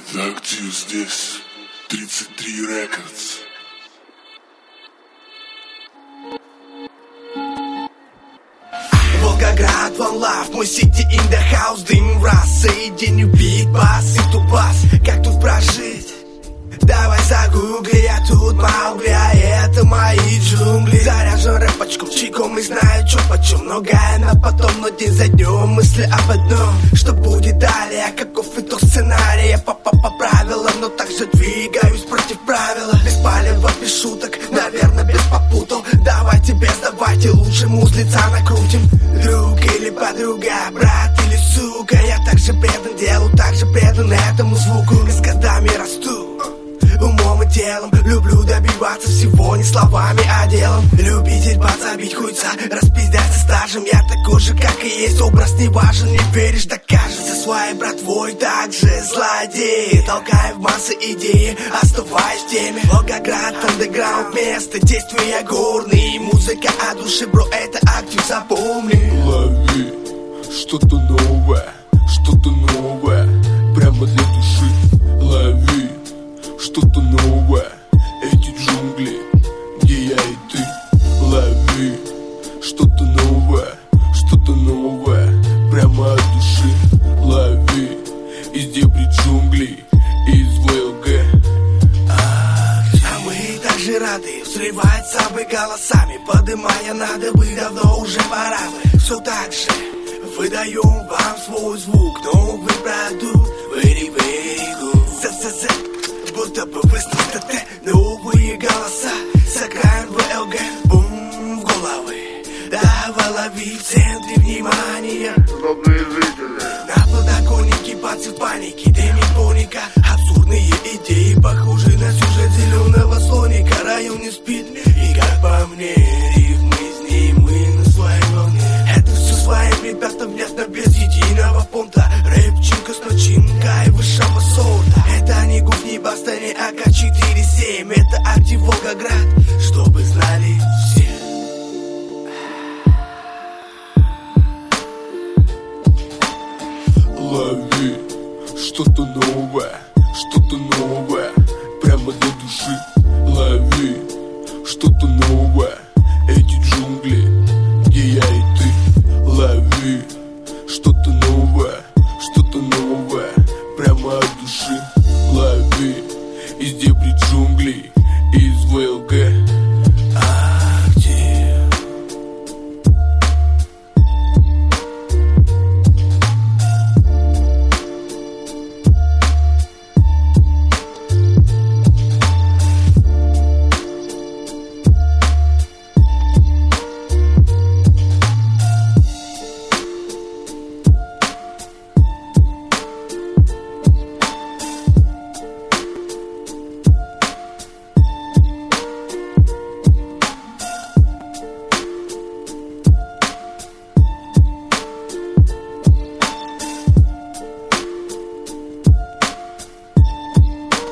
Актив здесь 33 Records. Волгоград, one love, мой city in the house. Дым в раз, соединю бит, бас и тубас. Как тут прожить? Давай загугли, я тут Маугли, а это мои джунгли. Заряжен рэпочком, чиком и знаю, чё почем. Многое на потом, но день за днем мысли об одном: что будет далее, каков итог сценария. По правилам, но также двигаюсь против правила. Без палева, без шуток, наверное, без попутал. Давайте без, давайте лучше муз лица накрутим. Друг или подруга, брат или сука, я также предан делу, также предан этому звуку. С годами расту умом и телом, люблю добиваться всего не словами, а делом. Любитель подзабить хуйца, распиздять со стажем. Я такой же, как и есть, образ не важен. Не веришь, докажется своей братвой, также злодей. Толкая в массы идеи, оставаясь в теме. Волгоград, андеграунд, место действия горный. Музыка от души, бро, это актив, запомни. Лови что-то новое, прямо для души. Лови что-то новое, эти джунгли, где я и ты. Лови что-то новое, прямо от души. Лови из дебри джунглей, из ВЛГ. А мы также рады взрывать собой голосами, подымая надо бы, давно уже пора бы. Все так же выдаем вам свой звук, новый продукт. Very, very good. Будто бы выстрел ТТ, новые голоса. Сыграем ВЛГ, бум в головы. Давай лови в центре внимания. Злобные жители. На подоконнике пацы в панике, дымит поника. Абсурдные идеи, похожи на сюжет зеленого слоника. Район не спит, и как по мне, рифмы с ним, мы на своей волне. Это все своим ребятам внятно, без единого понта. Рэпчинка с начинкой высшего сорта. Это не гуф, не баста, не АК-47. Это актив Волгоград, чтобы знали все. Лови что-то новое, прямо для души. Лови что-то новое,